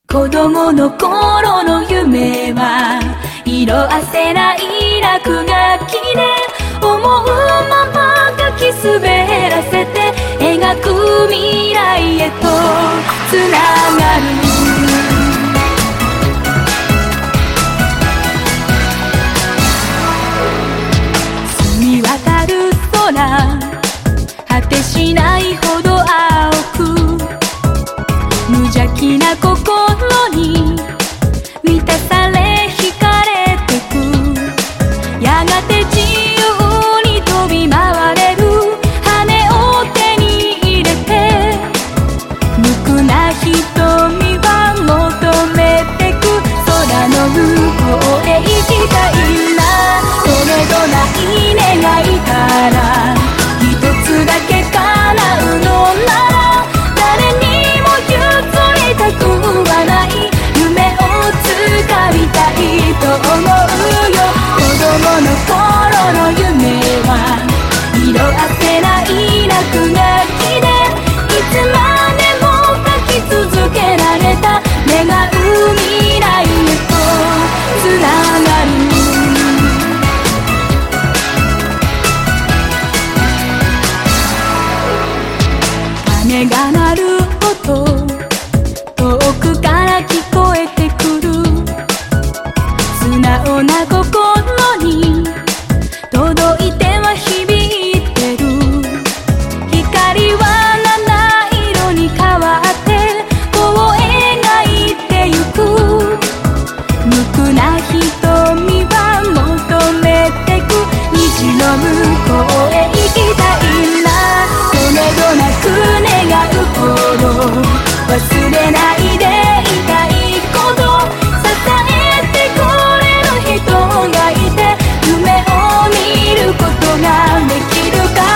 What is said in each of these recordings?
子供の頃の夢は色あせない落書きで思うまま書き滑らせて描く未来へとつながる。澄み渡る空果てしないほど青く無邪気な心に満たされ惹かれてく。やがて自由に飛び回れる羽を手に入れて無垢な瞳は求めてく。空の向こうへ行きたいな。それとない願いから一つだけ叶うのなら誰にも譲りたくはない夢を掴みたいと思うよ。子供の頃の夢は色あせない落書きでいつまでも描き続けられた願う未来へとつながる。鐘が鳴る音遠くから聞こえてくる。素直な心に届いては響いてる。光は七色に変わってこう描いてゆく。無垢な瞳は求めてく。虹の向こうへ行きたいな。それとなく願うほど忘れないでいたいこと。支えてくれる人がいて夢を見ることができるから。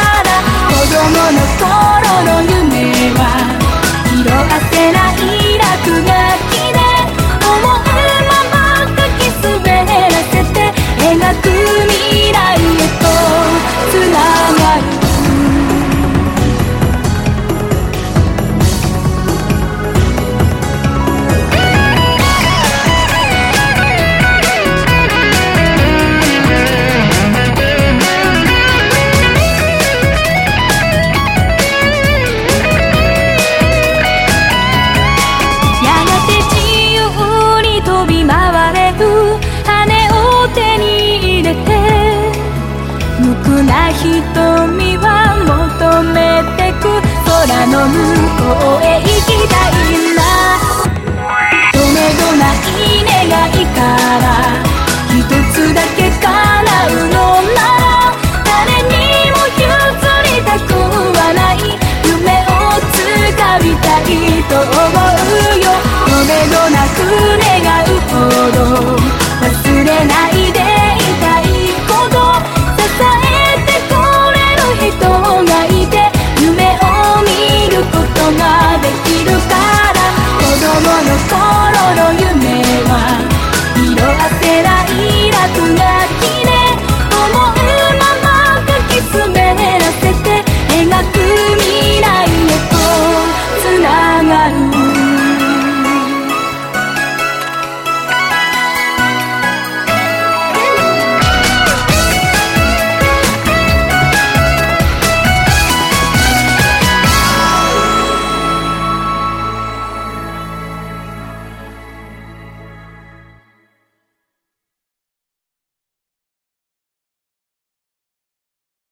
子供の頃の夢は色あせない落書きで思うまま書き滑らせて描く未来へとつながる。無垢な瞳は求めてく。空の向こうへ行きたいな。とめどない願いから一つだけ叶うのなら誰にも譲りたくはない夢を掴みたいと思うよ。とめどなく願うほど忘れないでいたいこと。支えてくれる人がいて夢を見ることができるから。子供の頃の夢は色あせない落書き